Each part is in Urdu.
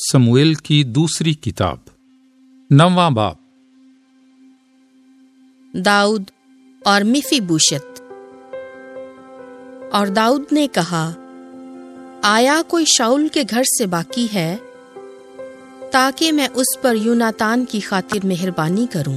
صموئیل کی دوسری کتاب 9واں باب۔ داؤد اور مفیبوشت۔ اور داؤد نے کہا، آیا کوئی شاؤل کے گھر سے باقی ہے تاکہ میں اس پر یوناتان کی خاطر مہربانی کروں؟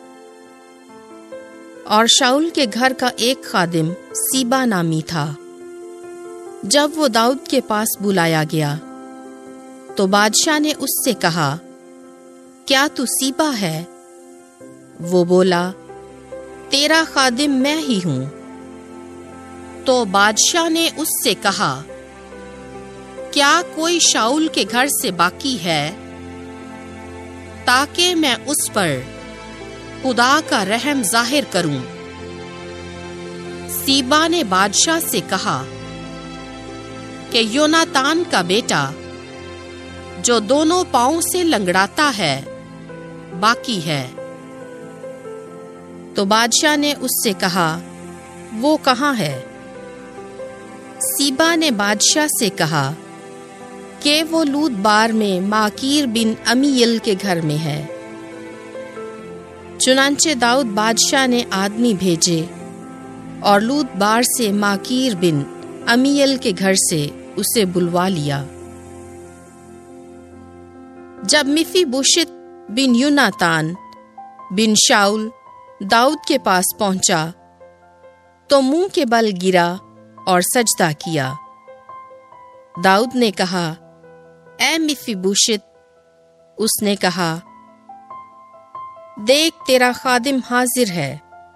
اور شاؤل کے گھر کا ایک خادم سیبا نامی تھا۔ جب وہ داؤد کے پاس بلایا گیا تو بادشاہ نے اس سے کہا، کیا تو سیبا ہے؟ وہ بولا، تیرا خادم میں ہی ہوں۔ تو بادشاہ نے اس سے کہا، کیا کوئی شاؤل کے گھر سے باقی ہے تاکہ میں اس پر خدا کا رحم ظاہر کروں؟ سیبا نے بادشاہ سے کہا کہ یوناتان کا بیٹا جو دونوں پاؤں سے لنگڑاتا ہے باقی ہے۔ تو بادشاہ نے اس سے کہا، وہ کہاں ہے؟ سیبا نے بادشاہ سے کہا کہ وہ لود بار میں ماکیر بن امیل کے گھر میں ہے۔ چنانچہ داؤد بادشاہ نے آدمی بھیجے اور لود بار سے ماکیر بن امیل کے گھر سے اسے بلوا لیا۔ جب مفیبوشت بن یوناتان بن شاؤل داؤد کے پاس پہنچا تو منہ کے بل گرا اور سجدہ کیا۔ داؤد نے کہا، اے مفیبوشت۔ اس نے کہا، دیکھ تیرا خادم حاضر ہے۔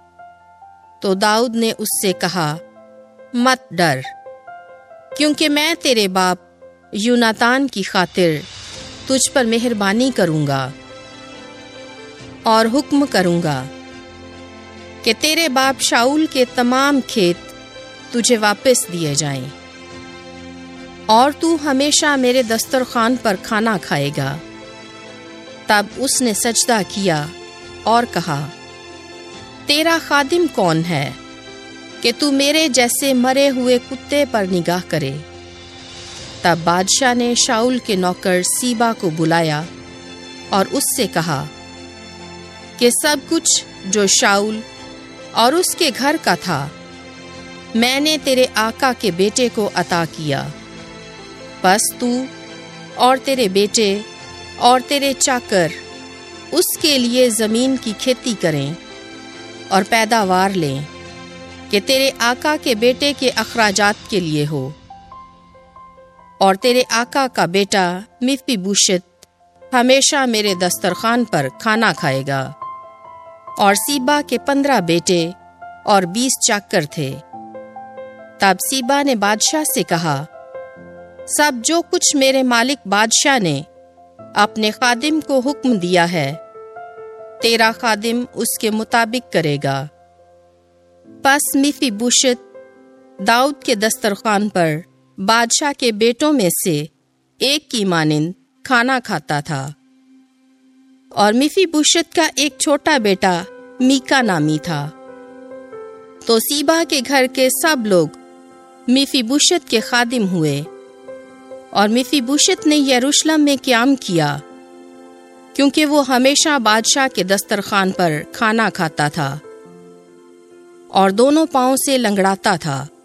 تو داؤد نے اس سے کہا، مت ڈر، کیونکہ میں تیرے باپ یوناتان کی خاطر تجھ پر مہربانی کروں گا اور حکم کروں گا کہ تیرے باپ شاؤل کے تمام کھیت تجھے واپس دیے جائیں، اور تو ہمیشہ میرے دسترخوان پر کھانا کھائے گا۔ تب اس نے سجدہ کیا اور کہا، تیرا خادم کون ہے کہ تو میرے جیسے مرے ہوئے کتے پر نگاہ کرے؟ تب بادشاہ نے شاؤل کے نوکر سیبا کو بلایا اور اس سے کہا کہ سب کچھ جو شاؤل اور اس کے گھر کا تھا میں نے تیرے آقا کے بیٹے کو عطا کیا، بس تو اور تیرے بیٹے اور تیرے چاکر اس کے لیے زمین کی کھیتی کریں اور پیداوار لیں کہ تیرے آقا کے بیٹے کے اخراجات کے لیے ہو۔ اور تیرے آقا کا بیٹا مفیبوشت ہمیشہ میرے دسترخوان پر کھانا کھائے گا۔ اور سیبا کے 15 بیٹے اور 20 چاکر تھے۔ تب سیبا نے بادشاہ سے کہا، سب جو کچھ میرے مالک بادشاہ نے اپنے خادم کو حکم دیا ہے تیرا خادم اس کے مطابق کرے گا۔ پس مفیبوشت داؤد کے دسترخوان پر بادشاہ کے بیٹوں میں سے ایک کی مانند کھانا کھاتا تھا۔ اور مفیبوشت کا ایک چھوٹا بیٹا میکا نامی تھا۔ تو سیبا کے گھر کے سب لوگ مفیبوشت کے خادم ہوئے، اور مفیبوشت نے یروشلم میں قیام کیا، کیونکہ وہ ہمیشہ بادشاہ کے دسترخوان پر کھانا کھاتا تھا اور دونوں پاؤں سے لنگڑاتا تھا۔